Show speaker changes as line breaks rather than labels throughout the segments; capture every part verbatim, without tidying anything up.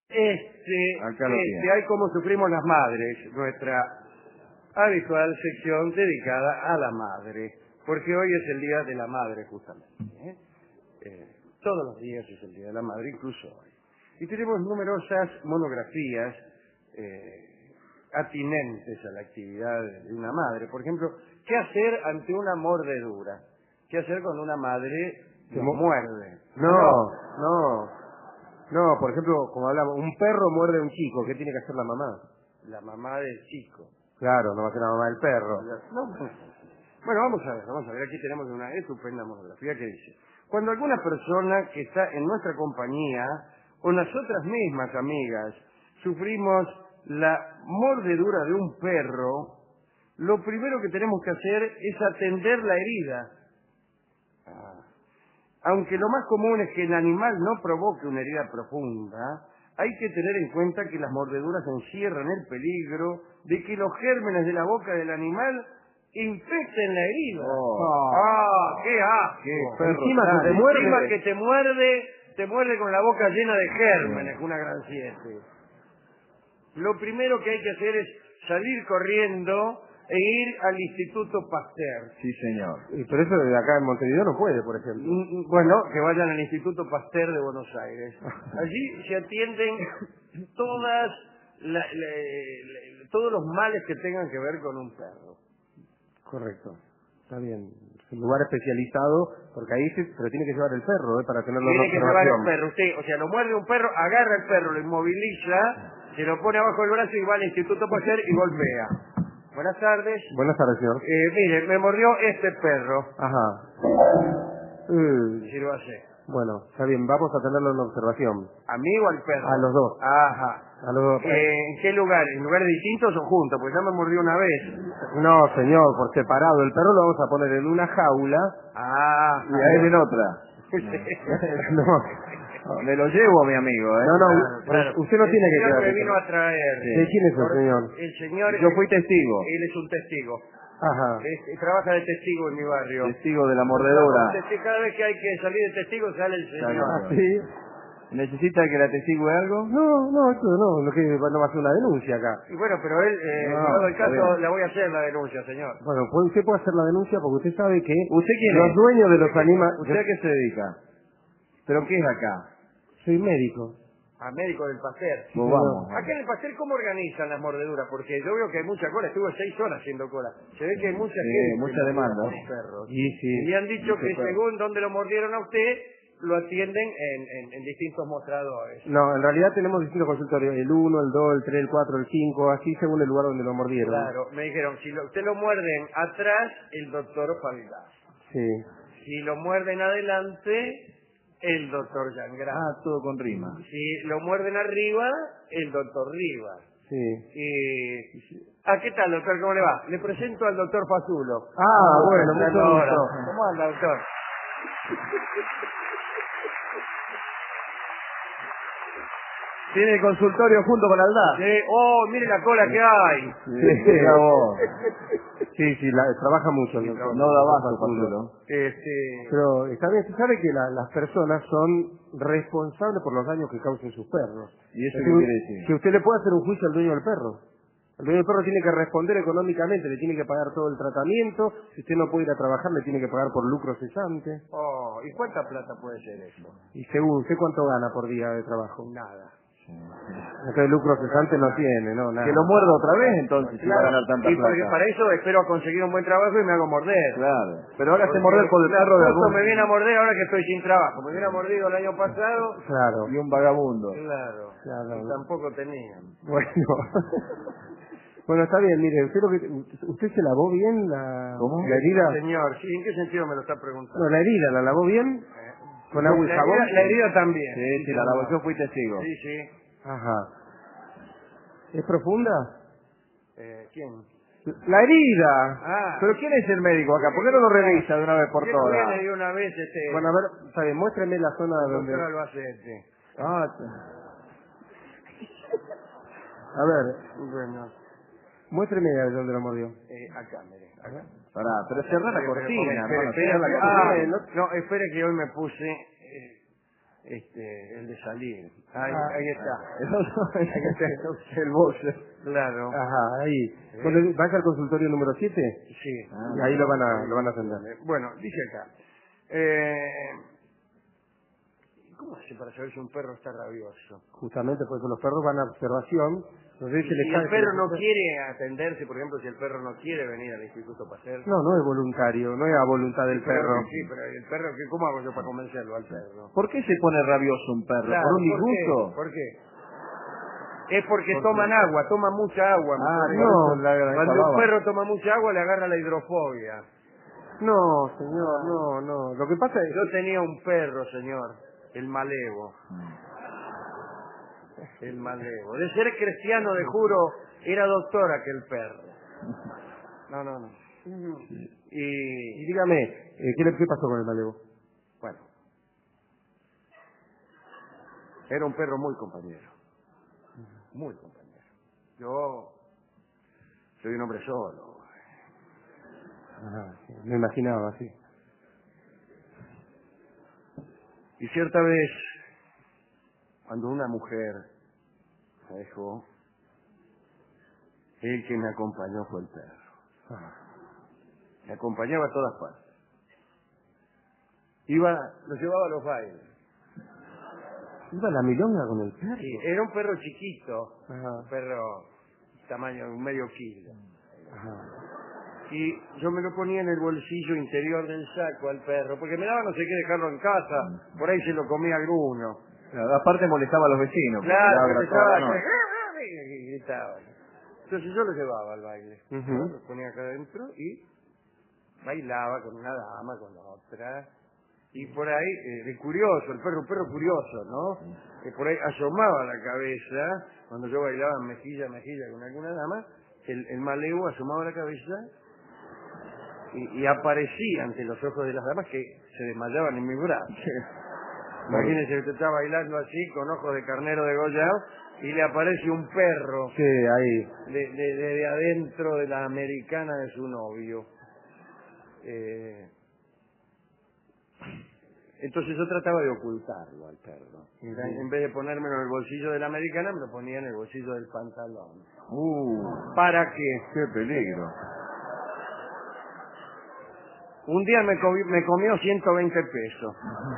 Este,
Acá lo
este,
tiene.
hay como sufrimos las madres, nuestra habitual sección dedicada a la madre, porque hoy es el Día de la Madre, justamente. ¿eh? Eh, todos los días es el Día de la Madre, incluso hoy. Y tenemos numerosas monografías eh, atinentes a la actividad de una madre. Por ejemplo, ¿qué hacer ante una mordedura? ¿Qué hacer con una madre que
Mo-
muerde?
No, no. No, por ejemplo, como hablamos, un perro muerde a un chico, ¿qué tiene que hacer la mamá?
La mamá del chico.
Claro, no va a ser la mamá del perro.
No, no. Bueno, vamos a ver, vamos a ver. Aquí tenemos una estupenda monografía que dice: cuando alguna persona que está en nuestra compañía o nosotras mismas amigas sufrimos la mordedura de un perro, lo primero que tenemos que hacer es atender la herida. Ah. Aunque lo más común es que el animal no provoque una herida profunda, hay que tener en cuenta que las mordeduras encierran el peligro de que los gérmenes de la boca del animal infecten la herida.
Oh.
¡Ah, qué asco!
Qué perro
Encima que
tan-
te muerde.
Encima que te muerde, te muerde con la boca llena de gérmenes, una gran siete. Lo primero que hay que hacer es salir corriendo e ir al Instituto Pasteur.
Sí, señor.
Y por eso de acá en Montevideo no puede, por ejemplo.
Mm, Bueno, que vayan al Instituto Pasteur de Buenos Aires. Allí se atienden todas la- la- la- todos los males que tengan que ver con un perro.
Correcto. Está bien. Es un lugar especializado, porque ahí se, pero tiene que llevar el perro, ¿eh? Para tenerlo en
Tiene que llevar
observación.
el perro. Usted, o sea, lo muerde un perro, agarra el perro, lo inmoviliza, se lo pone abajo del brazo y va al Instituto Pasteur y golpea. Buenas tardes.
Buenas tardes, señor.
Eh, mire, me mordió este perro.
Ajá. Eh,
Sírvase.
bueno, está bien, vamos a tenerlo en observación.
¿A mí o al perro?
A los dos.
Ajá.
A los dos.
Eh, ¿En qué lugar? ¿En lugares distintos o juntos? Porque ya me mordió una vez.
No, señor, por separado. El perro lo vamos a poner en una jaula.
Ah,
Y a él en otra.
No.
No, me lo llevo, mi amigo, ¿eh?
No, no,
Claro, claro.
usted no
El
tiene que
señor
quedar.
me vino a traer.
¿De quién es el señor?
El señor...
Yo fui testigo.
Él es un testigo.
Ajá.
Es- trabaja de testigo en mi barrio.
Testigo de la mordedura.
Testi- Cada vez que hay que salir de testigo sale el señor.
Claro.
Ah, sí.
¿Necesita que la testigue algo?
No, no, esto no, lo que no va a hacer una denuncia acá.
Y bueno, pero él, eh,
No,
llegado el
está
caso,
bien.
la voy a hacer la denuncia, señor.
Bueno, pues usted puede hacer la denuncia porque usted sabe que
¿Usted quién
los
es?
dueños de los animales...
¿Usted a qué se dedica? ¿Pero qué es acá?
Soy médico.
A médico del Pasteur.
Pues
señor.
vamos.
Acá en el Pasteur, ¿cómo organizan las mordeduras? Porque yo veo que hay mucha cola. Estuve seis horas haciendo cola. Se ve que hay mucha
Sí,
gente.
mucha
mordida
demanda.
por perros.
Y sí.
Y me han dicho
Mucho
que
perro.
según donde lo mordieron a usted, lo atienden en, en- en distintos mostradores.
No, en realidad tenemos distintos consultorios. El uno, el dos, el tres, el cuatro, el cinco, así según el lugar donde lo mordieron.
Claro, me dijeron, si lo- usted lo muerden atrás, el doctor Faldas.
Sí.
Si lo muerden adelante, el doctor Yangra.
Ah, todo con rima.
Si lo muerden arriba, el doctor Rivas.
Sí.
Y... Ah, ¿qué tal, doctor? ¿Cómo le va? Le presento al doctor Fazulo.
Ah, bueno, mucho
Entrando ahora.
gusto.
¿Cómo anda, doctor?
Tiene el consultorio junto con Aldaz.
Sí. Oh, mire la cola que hay.
Sí, mira vos.
Sí, sí, la- trabaja mucho. el doctor.
No da abasto, Fazulo.
Este...
Pero está bien, se sabe que la- las personas son responsables por los daños que causen sus perros.
¿Y eso
Es
qué
decir,
quiere decir?
que usted le puede hacer un juicio al dueño del perro. El dueño del perro tiene que responder económicamente, le tiene que pagar todo el tratamiento. Si usted no puede ir a trabajar, le tiene que pagar por lucro cesante.
Oh, ¿y cuánta plata puede ser eso?
Y según, ¿usted cuánto gana por día de trabajo?
Nada.
Entonces lucro cesante no tiene, no, nada.
Que lo muerda otra vez, entonces, si va a ganar tanta
y porque
plata.
para eso espero conseguir un buen trabajo y me hago morder.
Claro. Pero ahora se
Porque
morder por el perro de
justo
algún...
me viene a morder ahora que estoy sin trabajo. Me hubiera mordido el año pasado.
Claro,
Y un vagabundo.
Claro.
Claro.
Y tampoco tenían.
bueno. Bueno, está bien, mire, usted, lo que, ¿usted se lavó bien la,
¿Cómo?
la herida?
Señor, sí, ¿en qué sentido me lo está preguntando?
No, la herida, ¿la lavó bien? ¿Con agua y
la
jabón?
herida, la herida también.
Sí, sí, la lavo. Yo fui testigo.
Sí, sí.
Ajá. ¿Es profunda?
Eh, ¿Quién?
La herida.
Ah.
¿Pero quién es el médico acá? ¿Por qué no lo revisa de una vez por
¿Por qué no
todas?
viene de una vez este...
Bueno, a ver, está bien, muéstreme la zona
el
donde...
doctor Albacete?
Ah,
A ver,
Bueno,
muéstreme donde lo mordió.
eh, acá, mire, acá.
pará, pero cerrá la
Espere,
cortina,
espere,
hermano.
espere,
cerrá la
espere.
cortina.
Ah, no, no, espere que hoy me puse... eh, este, el de salir. Ahí,
Ah,
ahí está.
Ahí está el boxer.
Claro.
Ajá, ahí.
¿Eh?
Bueno, ¿vas al consultorio número siete?
Sí.
Ah, y ahí lo van a, lo van a atender.
Bueno, dice acá. Eh, ¿Cómo hace para saber si un perro está rabioso?
Justamente porque los perros van a observación. Entonces se les
Si
cae-
el perro
se les-
no quiere atenderse, por ejemplo, si el perro no quiere venir al instituto para hacer...
No, no es voluntario, no es a voluntad del
Pero,
perro.
sí, pero el perro, ¿qué- ¿cómo hago yo para convencerlo al perro?
¿Por qué se pone rabioso un perro?
Claro,
¿Por un
¿por qué?
disgusto?
¿Por qué? Es porque
¿Por
toman
qué?
agua, toman mucha agua.
Ah,
Por
por
eso
eso le agarra esa
cuando un
baba.
perro toma mucha agua le agarra la hidrofobia.
No, señor, no, no. Lo que pasa es...
Yo tenía un perro, señor, el Malevo. El Malevo. De ser cristiano, de juro, era doctor aquel perro. No, no, no.
Y
Y,
dígame, eh, ¿qué, le, ¿qué pasó con el malevo?
bueno, era un perro muy compañero. Muy compañero. Yo soy un hombre solo.
Ajá, sí, me imaginaba, sí.
Y cierta vez, cuando una mujer me dejó, el que me acompañó fue el perro.
Ah,
Me acompañaba a todas partes. Iba, lo llevaba a los bailes.
¿iba la milonga con el perro?
Sí, era un perro chiquito,
Ajá,
un perro tamaño un medio kilo.
ajá.
Y yo me lo ponía en el bolsillo interior del saco al perro, porque me daba no sé qué dejarlo en casa, por ahí se lo comía alguno.
Claro, aparte molestaba a los vecinos.
Claro,
Ladra
porque
toda la
estaba...
noche.
y gritaba. Entonces yo lo llevaba al baile.
Ujú.
¿no? Lo ponía acá adentro y bailaba con una dama, con otra. Y por ahí, eh, de curioso, el perro, un perro curioso, ¿no? Que por ahí asomaba la cabeza, cuando yo bailaba mejilla a mejilla con alguna dama, el, el malevo asomaba la cabeza y, y aparecía ante los ojos de las damas que se desmayaban en mis brazos. Imagínense que usted está bailando así, con ojos de carnero degollado, y le aparece un perro
Sí, ahí.
de, de, de- de adentro de la americana de su novio. Eh, entonces yo trataba de ocultarlo al perro. En en vez de ponérmelo en el bolsillo de la americana, me lo ponía en el bolsillo del pantalón.
Uh,
¿Para qué?
qué peligro.
Un día me, comi- me comió ciento veinte pesos.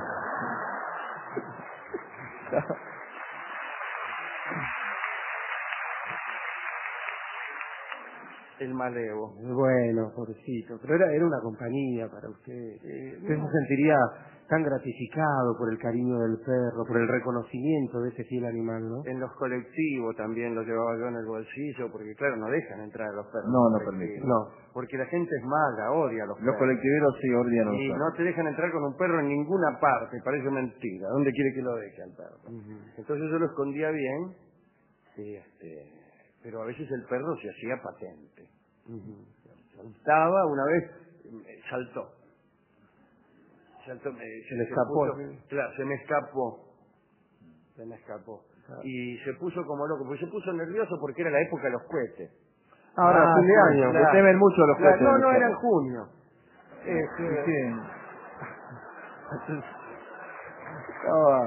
El malevo.
Bueno, pobrecito, pero era, era una compañía para usted.
Eh,
Usted se sentiría tan gratificado por el cariño del perro, por el reconocimiento de ese fiel animal, ¿no?
En los colectivos también lo llevaba yo en el bolsillo, porque claro, no dejan entrar a los perros.
No,
en
no
colectivo.
permiten.
No.
Porque la gente es mala, odia a los
Los
perros.
colectiveros sí odian a los
Y
perros.
no te dejan entrar con un perro en ninguna parte, parece mentira. ¿Dónde quiere que lo deje al perro? Entonces yo lo escondía bien, sí, este, pero a veces el perro se hacía patente. Saltaba, una vez eh, saltó. Saltó, me-
Se le escapó,
puso-
¿sí?
claro, se me escapó. Se me escapó.
Claro.
Y se puso como loco, porque se puso nervioso porque era la época de los cohetes.
Ahora,
Ah,
fin de
sí,
año.
claro. Temen mucho los
Claro,
cohetes
no,
de los
no, era en
perros.
junio.
¿Y
Este,
qué? Estaba...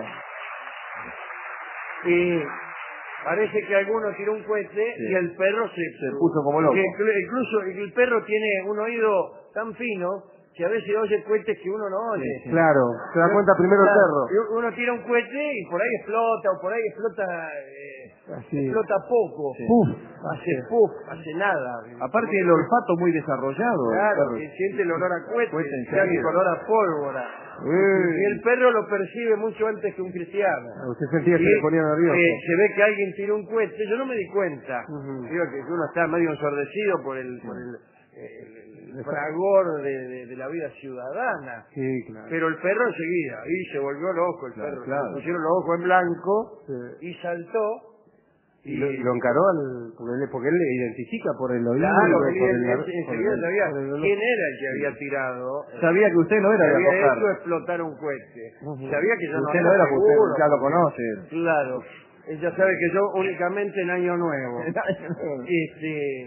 Y parece que alguno tiró un cohete
Sí.
y el perro se,
Se puso como loco.
que inclu- incluso el perro tiene un oído tan fino que a veces oye cohetes que uno no oye.
Sí, sí.
Claro, se da cuenta primero el
Claro,
perro.
y uno tira un cohete y por ahí explota o por ahí explota eh,
Así.
explota poco.
Sí.
Puf.
Hace puf, hace nada.
Aparte el olfato muy desarrollado. el
Claro,
perro.
que siente el olor a cohete,
Cohete
ya el
enseguida.
olor a pólvora.
Eh.
Y el perro lo percibe mucho antes que un cristiano.
Usted sentía que
Y,
se le ponía nervioso.
eh, se ve que alguien tiró un cohete, yo no me di cuenta.
Ujú.
Digo que uno está medio ensordecido por el, por el, el- el fragor de, de- de la vida ciudadana.
Sí, claro.
Pero el perro enseguida, y se volvió loco el
Claro,
perro.
claro.
Le pusieron los ojos en blanco
Sí.
y saltó.
Y lo, y lo encaró al, porque, él, porque él le identifica por el oído.
Claro,
por
él,
el-
él- él
por el-
enseguida sabía
por el olor.
quién era el que había tirado.
Sabía que usted no era
que
de
había hecho
arrojar.
explotar un cohete.
Ujú.
Sabía que yo no
Usted
era
no era, porque usted
seguro,
ya lo
porque-
conoce.
Claro. Ella sabe que yo únicamente en Año Nuevo. Este,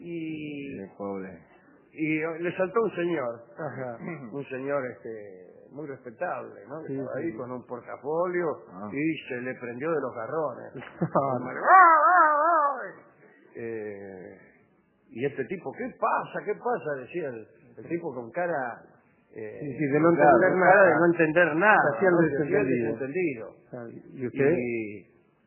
y,
Qué pobre.
y le saltó un señor.
Ajá.
Un señor, este, muy respetable, ¿no?
Sí,
Estaba
sí.
ahí con un portafolio
Ah.
y se le prendió de los garrones. Eh, y este tipo, ¿qué pasa? ¿Qué pasa? Decía el, el tipo con cara... Eh,
Sí, sí, de no
claro,
entender
con
nada.
cara de no entender nada.
Se hacía el
¿no? Se hacía el
desentendido.
desentendido.
¿Y usted?
Y,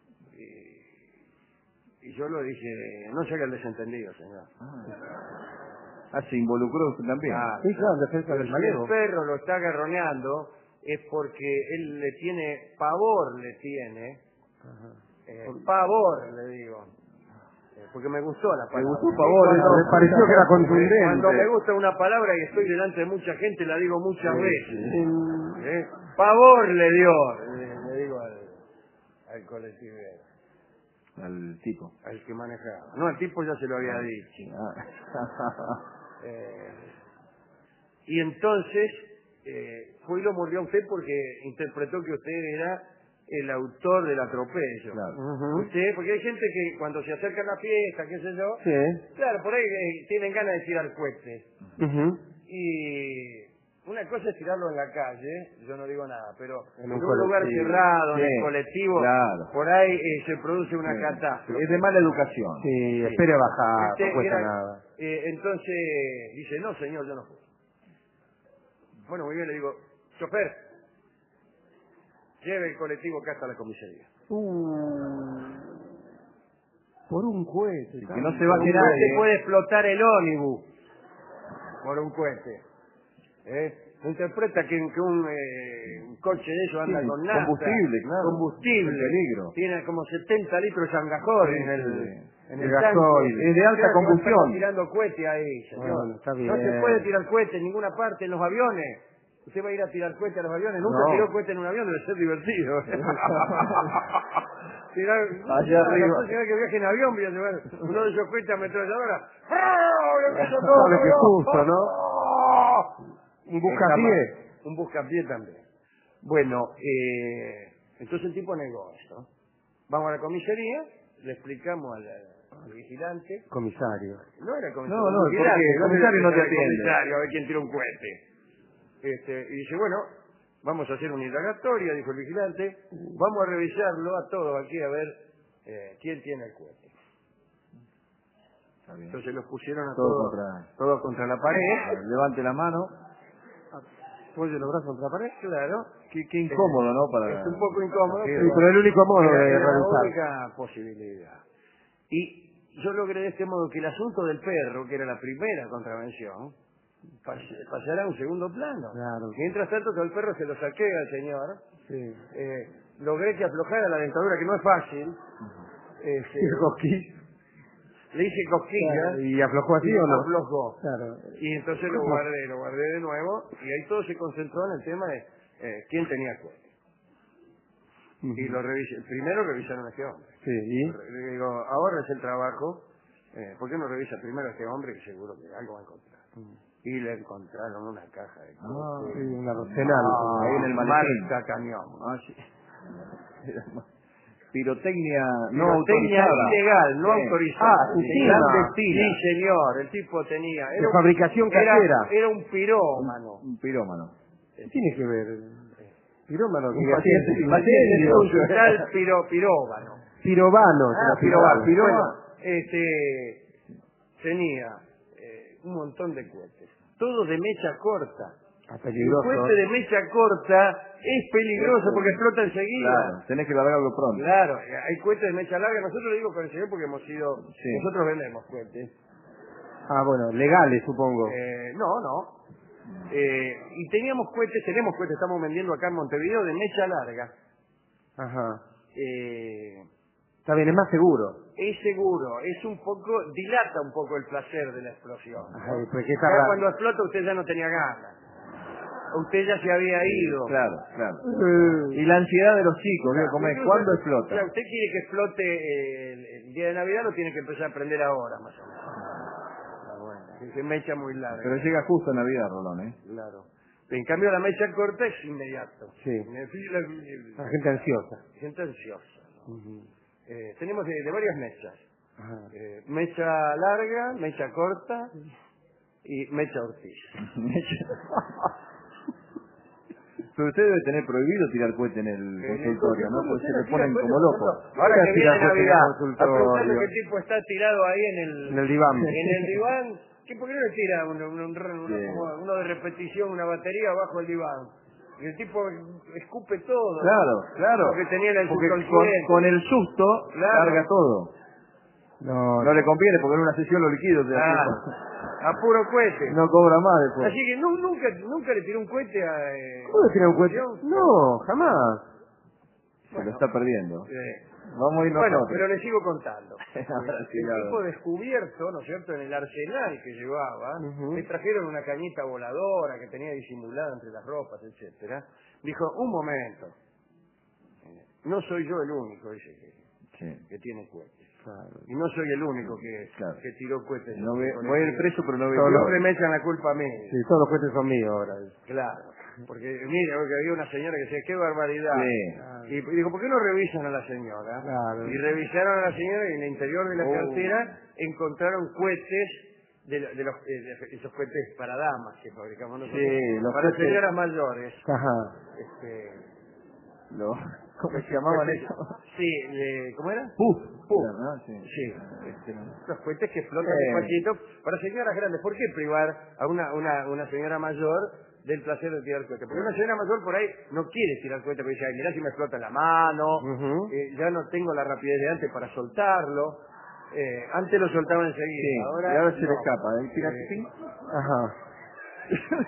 y, y yo lo dije, no se haga el desentendido, señor.
Ah, se involucró usted también.
Ah,
Sí, claro, en defensa
pero
del
si
malevo.
el perro lo está agarroneando es porque él le tiene pavor, le tiene, eh, pavor, le digo, eh, porque me gustó la palabra.
gustó pavor,
Cuando-
eso,
me pareció que era contundente.
Cuando me gusta una palabra y estoy delante de mucha gente, la digo muchas veces. ¿eh? Pavor le dio, le, le digo al, al colectivero,
Al tipo.
al que manejaba. No, al tipo ya se lo había dicho.
Ah.
Eh, y entonces eh, fue y lo mordió a usted porque interpretó que usted era el autor del atropello.
Claro.
Ujú.
Usted, porque hay gente que cuando se acerca a la fiesta, qué sé yo,
Sí.
claro, por ahí eh, tienen ganas de tirar cohetes.
Ujú.
Y una cosa es tirarlo en la calle, yo no digo nada, pero
En
en
un
un, lugar
colectivo.
cerrado, en
Sí,
el colectivo,
claro.
por ahí eh, se produce una
Sí.
catástrofe.
Es de mala educación.
Sí, espere bajar,
Este
no cuesta
era-
nada.
eh, entonces dice, no señor, yo no fui. Bueno, muy bien, le digo, chofer, lleve el colectivo acá hasta la comisaría.
Uh, por un cohete.
Que
tanto.
no se baje
No
nadie.
se puede explotar el ónibus por un cohete. ¿eh? Se interpreta que, que un, eh, un coche de ellos anda
Sí,
con nafta.
combustible, claro.
Combustible.
En peligro.
Tiene como setenta litros de angajor
Sí,
en el,
sí.
en
El
el
gasoil.
tanque.
Es de alta
Claro, que va a estar
combustión.
tirando cohete ahí, señor.
Bueno, está bien.
No se puede tirar cohete en ninguna parte, en los aviones. Usted va a ir a tirar cohete a los aviones. Nunca
No.
tiró cohete en un avión, debe ser divertido. Tirar,
Allá
la
arriba.
próxima vez que viaje en avión voy a llevar uno de esos cohetes ametralladora.
Lo que justo, ¿no? Un buscapié.
Un buscapié también. Bueno, eh, entonces el tipo negó esto. Vamos a la comisaría, le explicamos al, al vigilante.
Comisario.
No era comisario.
No, no,
un vigilante,
porque el
no
comisario no te
era el
atiende.
comisario, a ver quién tira un cohete. Este, y dice, bueno, vamos a hacer una indagatoria, dijo el vigilante. Vamos a revisarlo a todos aquí a ver eh, quién tiene el cohete.
Está bien.
Entonces los pusieron a
Todo
todos
contra-
todos contra la pared.
Levante la mano.
Apoye los brazos contra la pared.
Claro.
Qué, qué incómodo, ¿no? Para...
Es un poco incómodo,
Sí,
pero,
pero el único modo
era-
de
era la
revisar.
única posibilidad. Y yo logré de este modo que el asunto del perro, que era la primera contravención, pas- pasara a un segundo plano.
Claro.
Mientras tanto, que el perro se lo saqué al señor,
Sí.
eh, logré que aflojara la dentadura, que no es fácil. Este,
¿Y el cosquillo?
le hice cosquillas.
Claro. ¿Y aflojó así
y
o no?
aflojó.
Claro.
Y entonces lo guardé, lo guardé de nuevo, y ahí todo se concentró en el tema de eh, quién tenía cohete. Y lo revisé. Primero revisaron a este hombre.
Sí, ¿y?
Le digo, ahora es el trabajo, eh, ¿por qué no revisa primero a este hombre que seguro que algo va a encontrar? Y le encontraron una caja de
Ah,
Sí,
cohete.
un arsenal.
Ah,
ahí en el maletín.
marca camión.
Ah, sí. Pirotecnia no
Pirotecnia
autorizada.
ilegal, no
Sí.
autorizada.
Ah, encima.
Clandestina.
Sí, señor, el tipo tenía...
De
Era un-
fabricación
era-
casera.
Era un pirómano.
Un pirómano.
¿Qué tiene que ver? Pirómano.
Un
que
paciente,
hacía-
un paciente.
Un tal piro, pirómano.
Pirobano.
Ah,
se lo
pirómano.
pirobano.
Bueno, este, tenía eh, un montón de cohetes. Todo de mecha corta.
Ah,
El
peligroso.
cohete de mecha corta es peligroso porque explota enseguida.
Claro, tenés que largarlo pronto.
Claro, hay cohetes de mecha larga. Nosotros lo digo con el señor porque hemos sido...
Sí.
Nosotros vendemos cohetes.
Ah, bueno, legales, supongo.
Eh, no, no. Eh, y teníamos cohetes, tenemos cohetes, estamos vendiendo acá en Montevideo de mecha larga.
Ajá.
Eh,
Está bien, es más seguro.
es seguro, es un poco, dilata un poco el placer de la explosión. ¿no?
Ay, pues qué
Ya
tarda-
cuando explota usted ya no tenía ganas. Usted ya se había ido.
Claro, claro.
Eh,
Y la ansiedad de los chicos, ¿vio cómo es?
Incluso,
¿Cuándo
o
explota?
sea, usted quiere que explote eh, el, el día de Navidad, lo tiene que empezar a aprender ahora, más o menos. Ah, bueno, que se mecha muy larga.
Pero llega justo en Navidad, Rolón, ¿eh?
Claro. En cambio, la mecha corta es inmediato.
Sí.
Me fila- la-
La gente ansiosa.
gente ansiosa. ¿no? Eh, tenemos de, de varias mechas.
Ajá.
Eh, mecha larga, mecha corta y mecha Ortiz.
Pero usted debe tener prohibido tirar cohete en el consultorio, ¿no? Porque se le ponen como locos.
Ahora que viene
tirar cohete en el
Navidad,
consultorio.
aprovechando que el tipo está tirado ahí en el,
En el diván.
en el diván, ¿qué, ¿por qué no le tira uno, uno, uno,
Sí.
uno- uno de repetición, una batería abajo del diván? Y el tipo escupe todo.
Claro, claro.
Porque tenía el
Porque
susto al
con,
cliente.
con el susto
Claro.
carga todo.
No,
No le conviene porque en una sesión lo liquido. o sea,
Claro. A puro cohete.
No cobra más después.
Así que nu- nunca, nunca le tiró un cohete a... Eh,
¿cómo le tiran un cohete?
¿no?
No, jamás.
Se lo está perdiendo.
Eh,
Vamos a ir
Bueno,
nosotros.
pero le sigo contando.
Ahora sí,
El
claro.
tipo descubierto, ¿no es cierto?, en el arsenal que llevaba,
Ujú.
le trajeron una cañita voladora que tenía disimulada entre las ropas, etcétera. Dijo, un momento, eh, no soy yo el único, dice, que,
Sí.
que tiene cohetes.
Claro.
Y no soy el único que,
Claro.
que tiró cohetes.
No
en
ve-
el
voy a ir
colectivo.
preso, pero no veo.
Solo-
Siempre me echan la culpa a mí.
Sí, todos los cohetes son míos ahora.
Claro, porque mira, porque había una señora que decía, qué barbaridad.
Sí.
Y dijo, ¿por qué no revisan a la señora?
Claro.
Y revisaron a la señora y en el interior de la
Oh.
cartera encontraron cohetes, de, lo- de los, eh, de esos cohetes para damas que fabricamos nosotros,
Sí, los
para
cohetes-
señoras mayores.
Ajá.
Este,
Lo- ¿Cómo se llamaban
cohetes-
eso?
Sí, eh, ¿cómo era?
Puf.
Puf.
¿no? Sí.
Sí, este, los cohetes que explotan
Sí.
despacito para señoras grandes. ¿Por qué privar a una, una, una señora mayor del placer de tirar cohetes? Porque una señora mayor por ahí no quiere tirar cohetes, porque dice, ay, mirá si me explota la mano,
Ujú.
eh, ya no tengo la rapidez de antes para soltarlo. Eh, antes lo soltaba enseguida,
Sí,
ahora,
y ahora se le
no.
escapa. ¿eh? Tira-
Eh,
ping.
Ajá.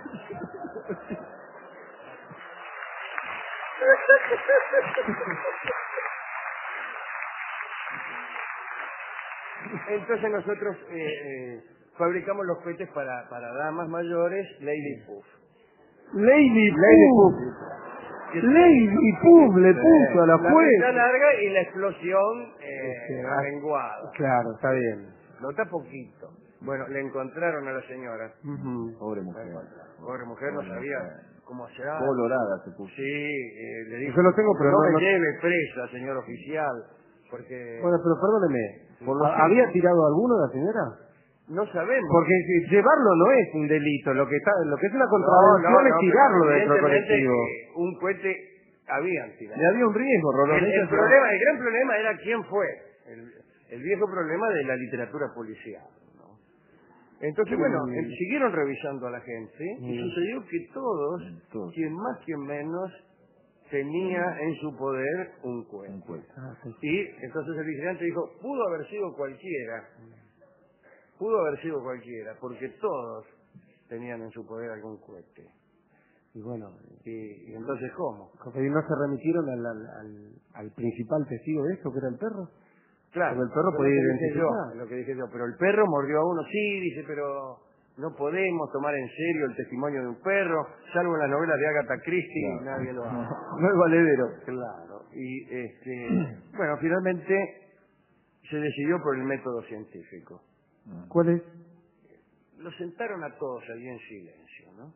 Entonces nosotros eh, eh, fabricamos los cohetes para, para damas mayores, Lady Puff.
Lady
Lady
Puff. Lady Puff le puso a la
La vida
jueza.
larga y la explosión eh,
Este,
amenguada.
Claro, está bien.
Nota poquito. Bueno, le encontraron a la señora.
Ujú.
Pobre mujer.
Pobre mujer, no
Pobre
sabía
mujer.
cómo hacer.
Colorada se puso.
Sí, eh, le dijo,
Yo lo tengo, pero
no,
no-
me
no-
lleve presa, señor oficial, porque
Bueno, pero perdóneme.
Por lo
¿Ha- ¿Había tirado alguno la señora?
no sabemos.
Porque si- llevarlo no es un delito, lo que está, lo que es una
No,
contravención
no,
es
no,
tirarlo
pero
dentro del
evidentemente
colectivo.
que un cohete habían tirado.
Y había un riesgo, Rolón.
El, el
eso es-
problema, el gran problema era quién fue. El, el viejo problema de la literatura policial. ¿no? Entonces, bueno,
Mm.
eh, siguieron revisando a la gente y
Mm.
sucedió que todos,
Todos.
quien más, quien menos, tenía en su poder un cohete.
Un cohete.
Ah, sí.
Y entonces el vigilante dijo, pudo haber sido cualquiera. Pudo haber sido cualquiera, porque todos tenían en su poder algún cohete.
Y bueno,
Y, y entonces, ¿cómo?
¿y no se remitieron al, al, al, al principal testigo de esto, que era el perro?
Claro,
Porque el perro
es
podía
lo que dije yo,
identificar.
es lo que dije yo, pero el perro mordió a uno, sí, dice, pero no podemos tomar en serio el testimonio de un perro, salvo en las novelas de Agatha Christie,
Claro.
nadie lo hace.
No es valedero.
Claro, y este, bueno, finalmente se decidió por el método científico.
¿Cuál es?
Lo sentaron a todos allí en silencio, ¿no?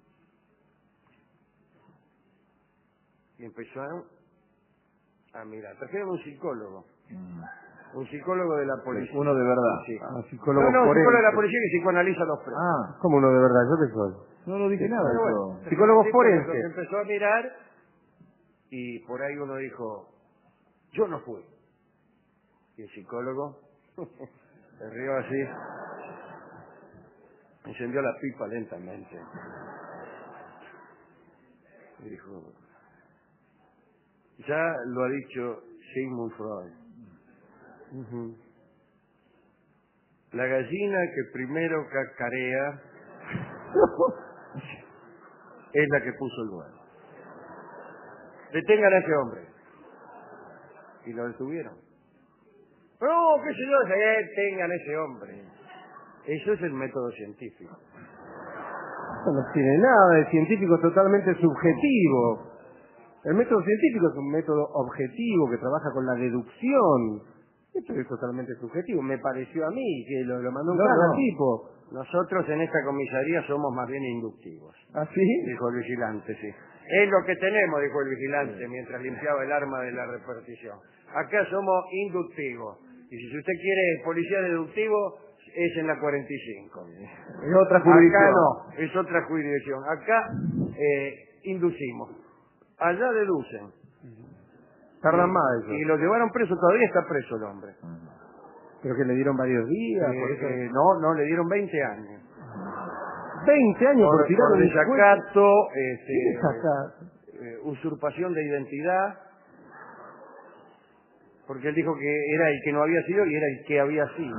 Y empezaron a mirar. Trajeron un psicólogo,
Mm.
un psicólogo de la policía.
Uno de verdad.
Sí.
Ah, psicólogo
No, no, un
forense.
psicólogo de la policía que psicoanaliza a los presos.
Ah,
¿Cómo uno de verdad? ¿Yo qué soy?
no lo dije nada.
Pero
Eso.
bueno,
Psicólogo
el tipo
forense.
Los empezó a mirar y por ahí uno dijo, yo no fui. Y el psicólogo se rió así, encendió la pipa lentamente. Y dijo, ya lo ha dicho Sigmund Freud.
Ujú.
La gallina que primero cacarea es la que puso el huevo. Detengan a ese hombre. Y lo detuvieron. No, qué sé yo, detengan a ese hombre. Eso es el método científico.
Esto no tiene nada de científico, es totalmente subjetivo. El método científico es un método objetivo que trabaja con la deducción. Esto es totalmente subjetivo. Me pareció a mí que lo, lo mandó un
No,
cara
no.
al tipo.
Nosotros en esta comisaría somos más bien inductivos,
¿Ah, sí?
dijo el vigilante, sí. Es lo que tenemos, dijo el vigilante mientras limpiaba el arma de la repartición. Acá somos inductivos. Y si usted quiere policía deductivo, es en la cuarenta y cinco.
Es otra jurisdicción.
Acá no, es otra jurisdicción. Acá eh, inducimos. allá deducen.
Tardan más eso.
Y lo llevaron preso, todavía está preso el hombre.
Pero que le dieron varios días.
Eh,
por eso...
eh, no, no, le dieron veinte años.
veinte años por,
Por,
tirar
por
un
desacato,
¿Qué
este,
desacato?
eh, usurpación de identidad, porque él dijo que era el que no había sido y era el que había sido.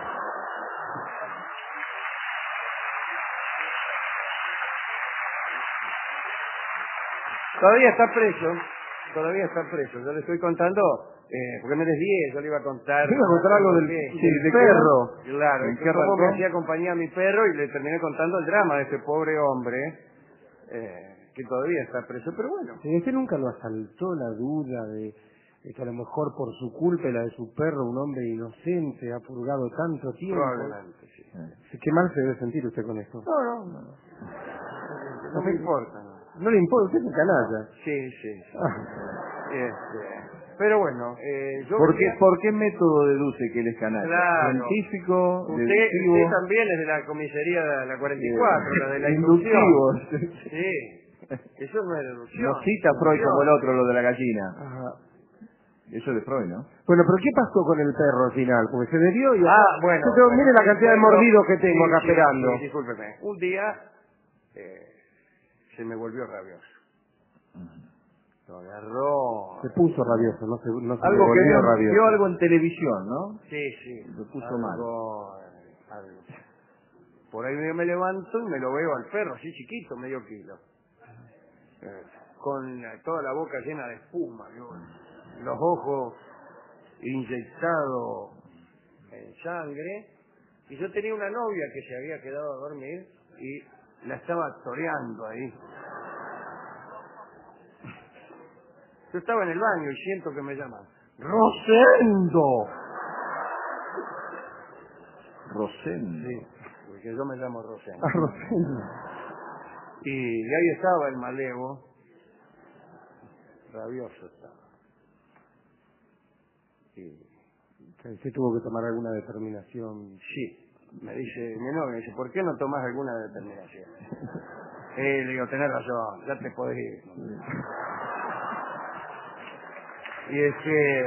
Todavía está preso, todavía está preso. Yo le estoy contando, eh, porque me desvié, yo le iba a contar...
¿Le iba a contar algo del,
qué,
sí,
del
de
perro?
qué?
Claro,
¿En
y
qué
cómo
arrancó?
me hacía compañía a mi perro y le terminé contando el drama de ese pobre hombre, eh, que todavía está preso, pero bueno.
¿Y usted nunca lo asaltó la duda de, de que a lo mejor por su culpa y la de su perro, un hombre inocente ha purgado tanto tiempo?
Probablemente, sí.
Sí, ¿qué mal se debe sentir usted con esto?
No, no, no. No me importa, no.
No le importa, usted es un canalla.
Sí, sí, sí.
Ah,
Este, pero bueno, eh, yo...
¿Por qué,
quería-
¿Por qué método deduce que él es canalla?
Claro.
¿Científico?
Usted,
¿Deductivo?
usted también es de la comisaría de la cuarenta y cuatro,
Eh,
la de la
inductivo.
inducción. Sí, eso no es deducción.
No cita Freud como el otro, lo de la gallina.
ajá.
Eso es de Freud, ¿no?
Bueno, pero ¿qué pasó con el perro al final? Porque se debió y...
Ah, bueno.
Yo tengo- mire
bueno,
la cantidad de
bueno,
mordidos que tengo
sí,
acá
sí,
esperando.
sí, discúlpeme. Un día eh, se me volvió rabioso. Lo agarró...
Se puso rabioso, no se, no se
Algo que
volvió
vio,
rabioso.
vio algo en televisión, ¿no?
Sí, sí.
Lo puso
algo, eh, algo. Por ahí yo me levanto y me lo veo al perro, así chiquito, medio kilo. Eh, con eh, toda la boca llena de espuma, ¿no? Los ojos inyectados en sangre. Y yo tenía una novia que se había quedado a dormir y la estaba toreando ahí. Yo estaba en el baño y siento que me llaman. ¡Rosendo!
Rosendo.
Sí, porque yo me llamo Rosendo.
Ah, Rosendo.
Y, y ahí estaba el malevo, rabioso estaba. Y
Se tuvo que tomar alguna determinación.
sí, me dice, mi novia me dice, ¿por qué no tomas alguna determinación? Eh, le digo, tenés razón, ya te podés ir. Y es que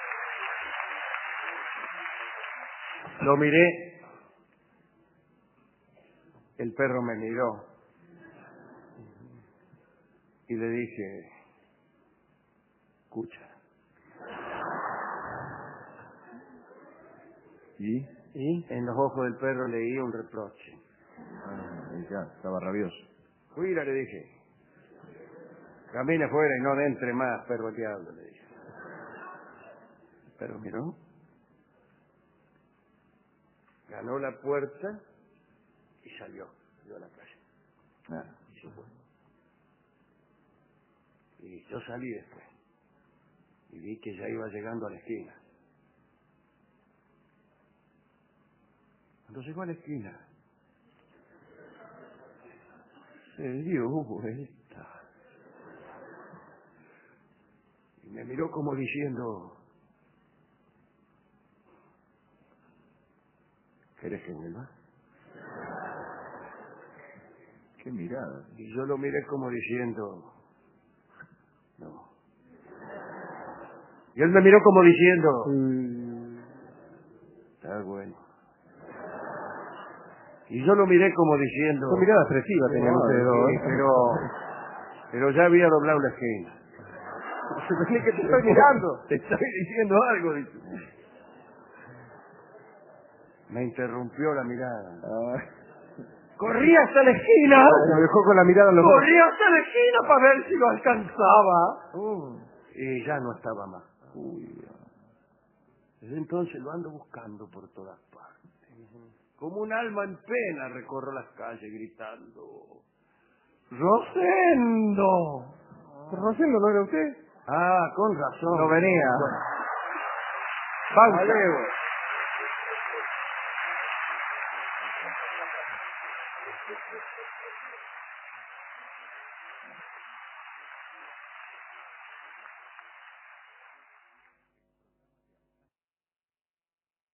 lo miré, el perro me miró y le dije, escucha.
¿Y?
¿Y? En los ojos del perro leí un reproche.
Ah, ya, estaba rabioso.
Cuida, le dije. Camine afuera y no entre más, perro diablo, le dije. Pero miró. Ganó la puerta y salió. Salió a la calle.
Ah,
Y se fue. Y yo salí después. Y vi que ya iba llegando a la esquina. Cuando llegó a la esquina, se dio vuelta. Y me miró como diciendo, ¿querés que vuelva?
qué mirada.
Y yo lo miré como diciendo, no. Y él me miró como diciendo,
Mm,
está bueno. Y yo lo miré como diciendo,
Son miradas expresivas tenían
no,
ustedes dos.
sí,
¿eh?
pero, pero ya había doblado la esquina.
Se pensé que te estoy mirando.
Te estoy diciendo algo, dice. Me interrumpió la mirada.
Ah,
Corrí hasta la esquina.
Lo dejó con la mirada en los ojos.
Corrí hasta la esquina para ver si lo alcanzaba. Uh, y ya no estaba más.
uy,
Desde entonces lo ando buscando por todas partes. Como un alma en pena recorro las calles gritando, ¡Rosendo!
¿Rosendo no era usted?
Ah, con razón.
no venía.
Pausa.
Malevo.